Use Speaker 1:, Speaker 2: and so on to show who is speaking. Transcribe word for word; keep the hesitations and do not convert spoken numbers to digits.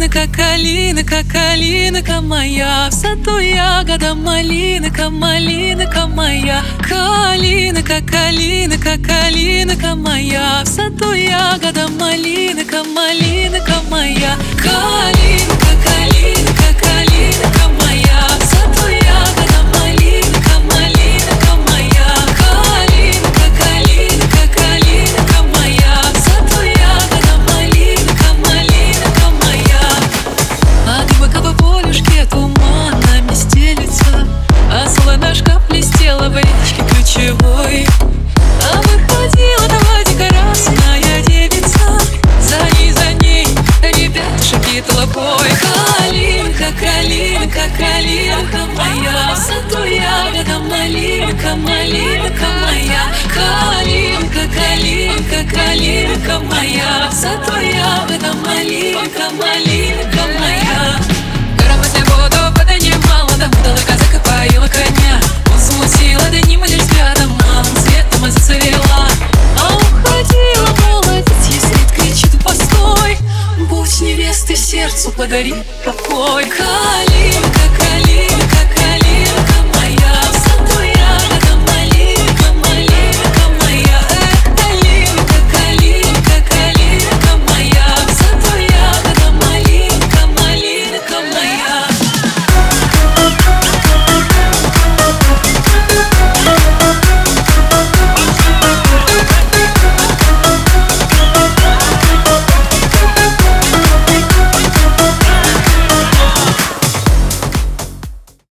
Speaker 1: Калинка, калинка, калинка моя, в саду ягода малинка, малинка моя. Калинка, калинка, калинка моя, в саду ягода малинка, малинка моя. Калинка, калинка, калинка моя, в саду ягода малинка, малинка моя. Калинка, калинка, калинка моя, в саду ягода малинка, малинка моя. А дымка по полюшке туманами стелется, а солонышко блестела в речке ключевой. А выходила давайте красная девица, за ней, за ней ребятушки толпой. Калинка, калинка, калинка моя, в саду ягода малинка, малинка моя. Калинка, калинка, калинка моя, в саду ягода малинка, малинка моя. Гора после воду поднимала, да мудала казака поила коня. Он смутила, да не мудишь взглядом, малым светом и зацвела. А уходила молодец, если кричит постой, будь невестой сердцу, подари покой. Калинка.